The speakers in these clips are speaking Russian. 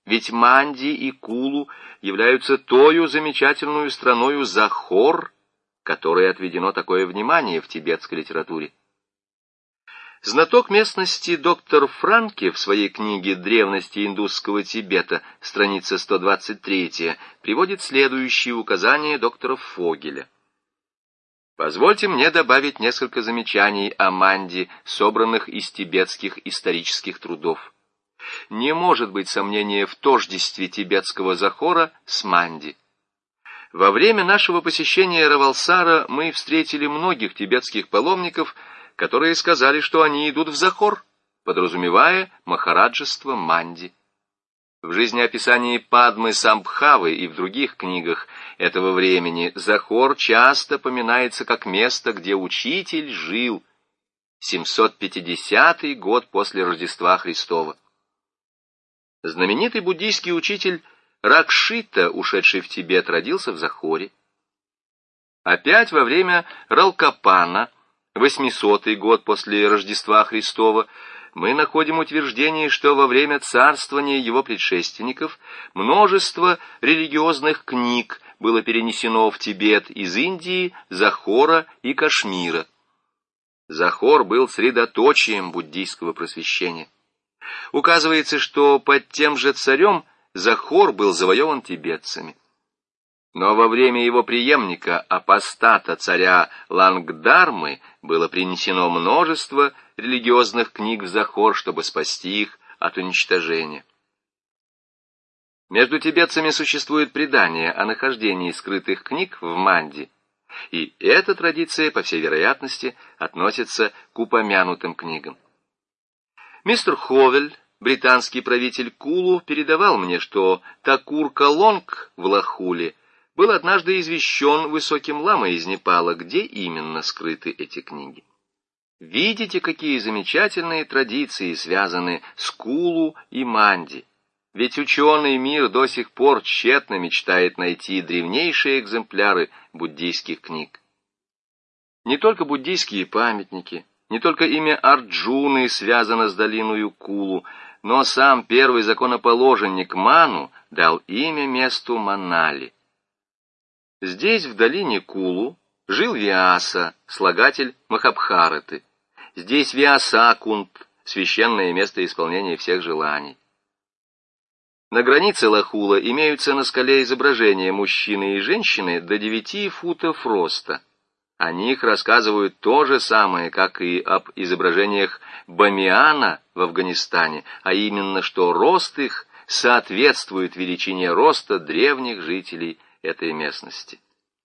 Ведь Манди и Кулу являются тою замечательную страною Захор, которой отведено такое внимание в тибетской литературе. Знаток местности доктор Франке в своей книге «Древности индусского Тибета», страница 123, приводит следующие указания доктора Фогеля. Позвольте мне добавить несколько замечаний о Манди, собранных из тибетских исторических трудов. Не может быть сомнения в тождестве тибетского Захора с Манди. Во время нашего посещения Равалсара мы встретили многих тибетских паломников, которые сказали, что они идут в Захор, подразумевая махараджество Манди. В жизнеописании Падмы Самбхавы и в других книгах этого времени Захор часто поминается как место, где учитель жил, 750 год после Рождества Христова. Знаменитый буддийский учитель Ракшита, ушедший в Тибет, родился в Захоре. Опять во время Ралкапана, 800 год после Рождества Христова, мы находим утверждение, что во время царствования его предшественников множество религиозных книг было перенесено в Тибет из Индии, Захора и Кашмира. Захор был средоточием буддийского просвещения. Указывается, что под тем же царем Захор был завоеван тибетцами. Но во время его преемника, апостата царя Лангдармы, было принесено множество религиозных книг в Захор, чтобы спасти их от уничтожения. Между тибетцами существует предание о нахождении скрытых книг в Манди, и эта традиция, по всей вероятности, относится к упомянутым книгам. Мистер Ховель, британский правитель Кулу, передавал мне, что Такур Калонг в Лахуле был однажды извещен высоким ламой из Непала, где именно скрыты эти книги. Видите, какие замечательные традиции связаны с Кулу и Манди. Ведь ученый мир до сих пор тщетно мечтает найти древнейшие экземпляры буддийских книг. Не только буддийские памятники, не только имя Арджуны связано с долиною Кулу, но сам первый законоположенник Ману дал имя месту Манали. Здесь, в долине Кулу, жил Виаса, слагатель Махабхараты. Здесь Виасакунт, священное место исполнения всех желаний. На границе Лахула имеются на скале изображения мужчины и женщины до 9 футов роста. О них рассказывают то же самое, как и об изображениях Бамиана в Афганистане, а именно, что рост их соответствует величине роста древних жителей этой местности.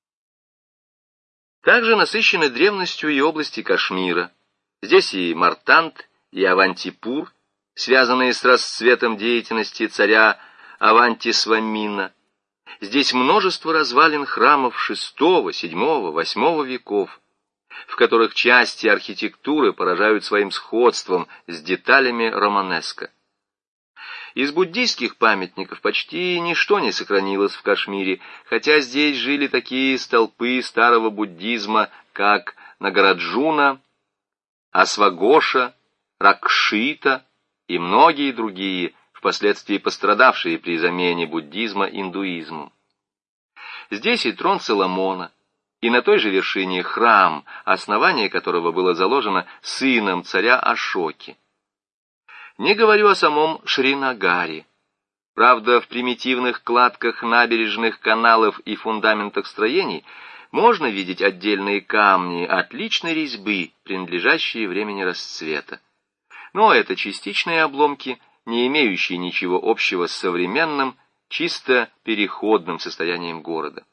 Также насыщены древностью и области Кашмира. Здесь и Мартант, и Авантипур, связанные с расцветом деятельности царя Авантисвамина. Здесь множество развалин храмов VI, VII, VIII веков, в которых части архитектуры поражают своим сходством с деталями романеско. Из буддийских памятников почти ничто не сохранилось в Кашмире, хотя здесь жили такие столпы старого буддизма, как Нагараджуна, Асвагоша, Ракшита и многие другие, впоследствии пострадавшие при замене буддизма индуизмом. Здесь и трон Соломона, и на той же вершине храм, основание которого было заложено сыном царя Ашоки. Не говорю о самом Шринагаре. Правда, в примитивных кладках набережных каналов и фундаментах строений можно видеть отдельные камни отличной резьбы, принадлежащие времени расцвета. Но это частичные обломки, не имеющие ничего общего с современным, чисто переходным состоянием города.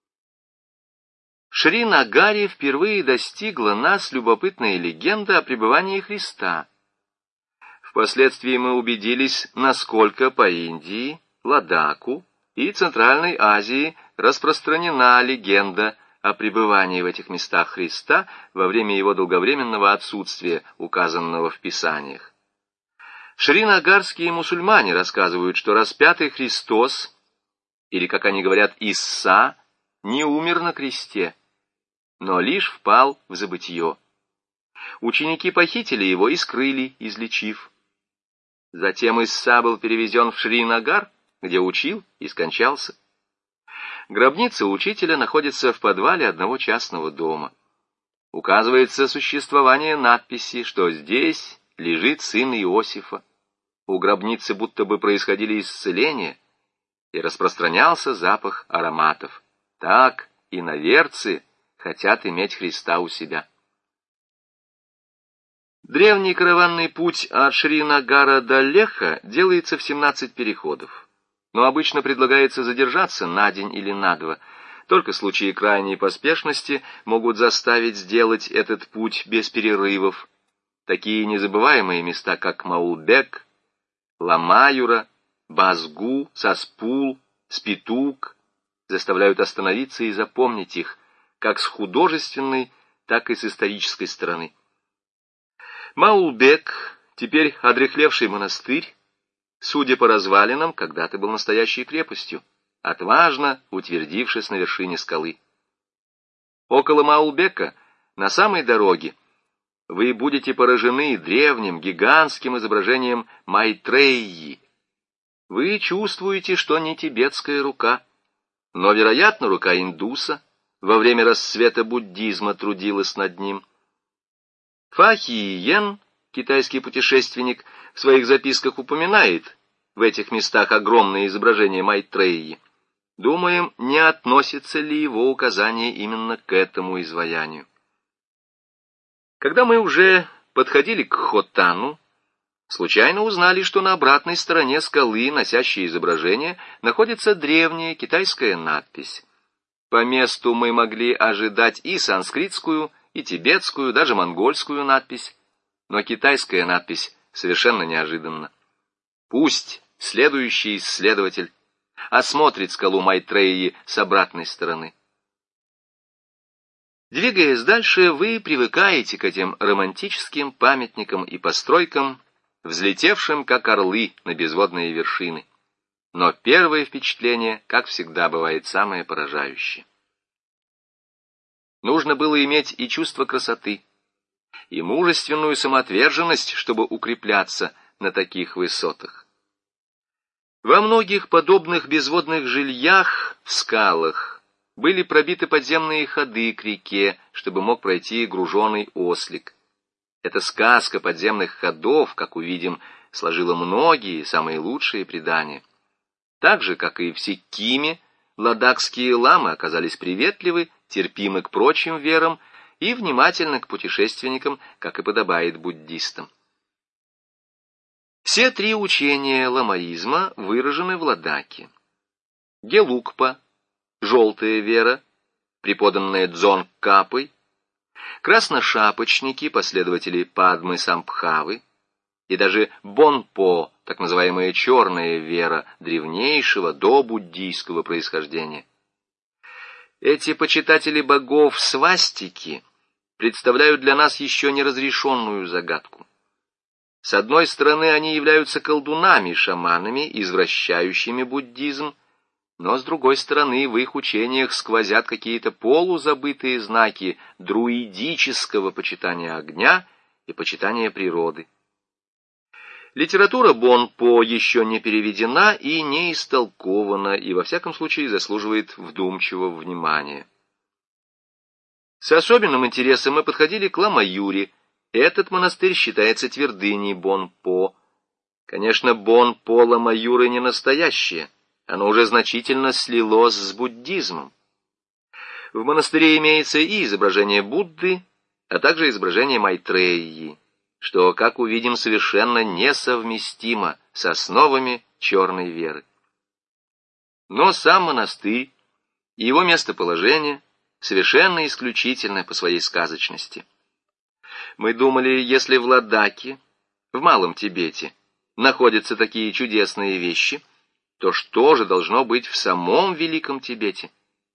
В Шринагаре впервые достигла нас любопытная легенда о пребывании Христа. Впоследствии мы убедились, насколько по Индии, Ладаку и Центральной Азии распространена легенда о пребывании в этих местах Христа во время его долговременного отсутствия, указанного в Писаниях. Шринагарские мусульмане рассказывают, что распятый Христос, или, как они говорят, Исса, не умер на кресте, но лишь впал в забытье. Ученики похитили его и скрыли, излечив. Затем Исса был перевезен в Шринагар где учил и скончался. Гробница учителя находится в подвале одного частного дома. Указывается существование надписи, что здесь лежит сын Иосифа. У гробницы будто бы происходили исцеления, и распространялся запах ароматов. Так иноверцы хотят иметь Христа у себя. Древний караванный путь от Шринагара до Леха делается в 17 переходов, но обычно предлагается задержаться на день или на два. Только случаи крайней поспешности могут заставить сделать этот путь без перерывов. Такие незабываемые места, как Маулбек, Ламаюра, Базгу, Саспул, Спитук, заставляют остановиться и запомнить их, как с художественной, так и с исторической стороны. Маулбек, теперь одряхлевший монастырь, судя по развалинам, когда-то был настоящей крепостью, отважно утвердившись на вершине скалы. Около Маулбека, на самой дороге, вы будете поражены древним, гигантским изображением Майтреи. Вы чувствуете, что не тибетская рука, но, вероятно, рука индуса во время расцвета буддизма трудилась над ним. Фахиен, китайский путешественник, в своих записках упоминает в этих местах огромное изображение Майтреи. Думаем, не относится ли его указание именно к этому изваянию. Когда мы уже подходили к Хотану, случайно узнали, что на обратной стороне скалы, носящей изображение, находится древняя китайская надпись. По месту мы могли ожидать и санскритскую, и тибетскую, даже монгольскую надпись, но китайская надпись совершенно неожиданна. Пусть следующий исследователь осмотрит скалу Майтреи с обратной стороны. Двигаясь дальше, вы привыкаете к этим романтическим памятникам и постройкам, взлетевшим, как орлы, на безводные вершины. Но первое впечатление, как всегда, бывает самое поражающее. Нужно было иметь и чувство красоты, и мужественную самоотверженность, чтобы укрепляться на таких высотах. Во многих подобных безводных жильях в скалах были пробиты подземные ходы к реке, чтобы мог пройти груженый ослик. Эта сказка подземных ходов, как увидим, сложила многие, самые лучшие предания. Так же, как и в Сиккиме, ладакские ламы оказались приветливы, терпимы к прочим верам и внимательны к путешественникам, как и подобает буддистам. Все три учения ламаизма выражены в Ладаке. Гелукпа, желтая вера, преподанная Дзонгкапой, красношапочники, последователи Падмы Самбхавы, и даже Бонпо, так называемая черная вера, древнейшего добуддийского происхождения. Эти почитатели богов свастики представляют для нас еще неразрешенную загадку. С одной стороны, они являются колдунами-шаманами, извращающими буддизм, но с другой стороны, в их учениях сквозят какие-то полузабытые знаки друидического почитания огня и почитания природы. Литература Бонпо еще не переведена и не истолкована, и во всяком случае заслуживает вдумчивого внимания. С особенным интересом мы подходили к Ламаюре. Этот монастырь считается твердыней Бонпо. Конечно, Бонпо Ламаюры не настоящее, оно уже значительно слилось с буддизмом. В монастыре имеется и изображение Будды, а также изображение Майтреи, что, как увидим, совершенно несовместимо с основами черной веры. Но сам монастырь и его местоположение совершенно исключительны по своей сказочности. Мы думали, если в Ладаке, в Малом Тибете, находятся такие чудесные вещи, то что же должно быть в самом Великом Тибете?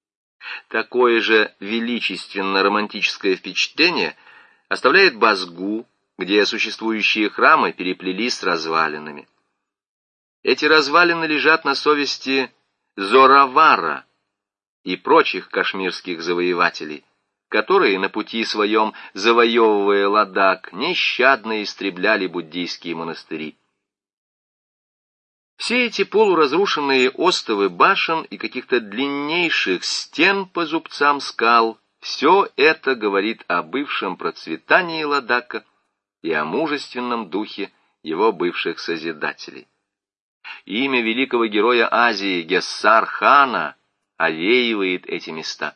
Такое же величественно-романтическое впечатление оставляет Базгу, где существующие храмы переплелись с развалинами. Эти развалины лежат на совести Зоравара и прочих кашмирских завоевателей, которые на пути своем, завоевывая Ладак, нещадно истребляли буддийские монастыри. Все эти полуразрушенные остовы башен и каких-то длиннейших стен по зубцам скал, все это говорит о бывшем процветании Ладака и о мужественном духе его бывших созидателей. Имя великого героя Азии Гессар-хана овеивает эти места.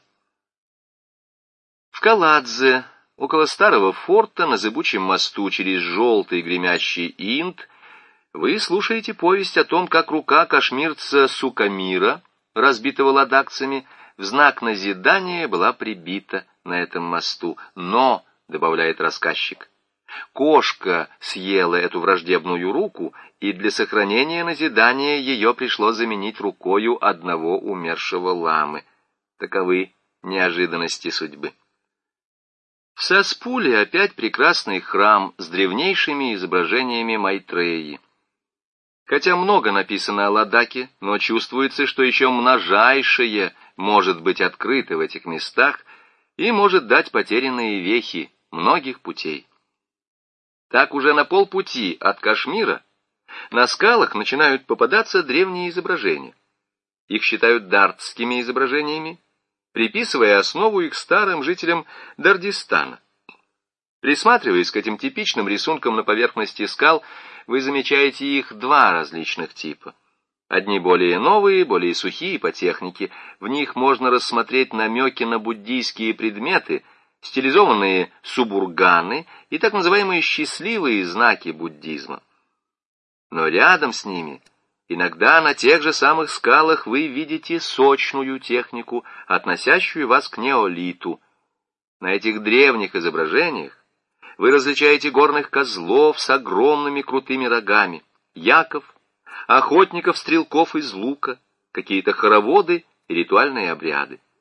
В Каладзе, около старого форта, на зыбучем мосту через желтый гремящий Инд, вы слушаете повесть о том, как рука кашмирца Сукамира, разбитого ладакцами, в знак назидания была прибита на этом мосту. Но, добавляет рассказчик, кошка съела эту враждебную руку, и для сохранения назидания ее пришлось заменить рукою одного умершего ламы. Таковы неожиданности судьбы. В Саспуле опять прекрасный храм с древнейшими изображениями Майтреи. Хотя много написано о Ладаке, но чувствуется, что еще множайшее может быть открыто в этих местах и может дать потерянные вехи многих путей. Так уже на полпути от Кашмира на скалах начинают попадаться древние изображения. Их считают дартскими изображениями, приписывая основу их старым жителям Дардистана. Присматриваясь к этим типичным рисункам на поверхности скал, вы замечаете их два различных типа. Одни более новые, более сухие по технике, в них можно рассмотреть намеки на буддийские предметы, стилизованные субурганы и так называемые счастливые знаки буддизма. Но рядом с ними, иногда на тех же самых скалах, вы видите сочную технику, относящую вас к неолиту. На этих древних изображениях вы различаете горных козлов с огромными крутыми рогами, яков, охотников-стрелков из лука, какие-то хороводы и ритуальные обряды.